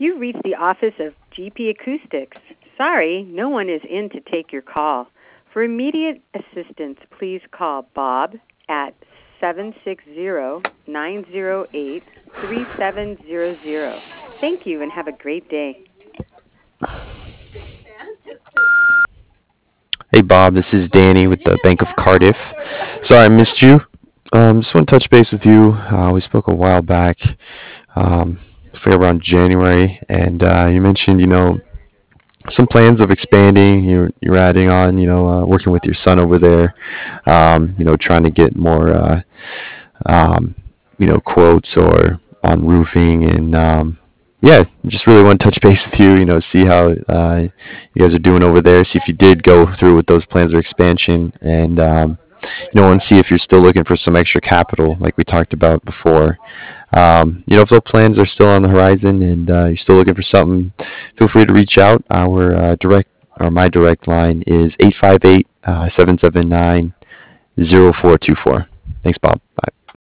You've reached the office of GP Acoustics. Sorry, no one is in to take your call. For immediate assistance, please call Bob at 760-908-3700. Thank you and have a great day. Hey Bob, this is Danny with the Bank of Cardiff. Sorry I missed you. Just want to touch base with you. We spoke a while back, I forget around January, and you mentioned, some plans of expanding. You're adding on, working with your son over there, trying to get more, quotes or on roofing, and yeah, just really want to touch base with you. See how you guys are doing over there. See if you did go through with those plans of expansion, and and see if you're still looking for some extra capital, like we talked about before. If those plans are still on the horizon and you're still looking for something, feel free to reach out. Our my direct line is 858 779 0424. Thanks, Bob. Bye.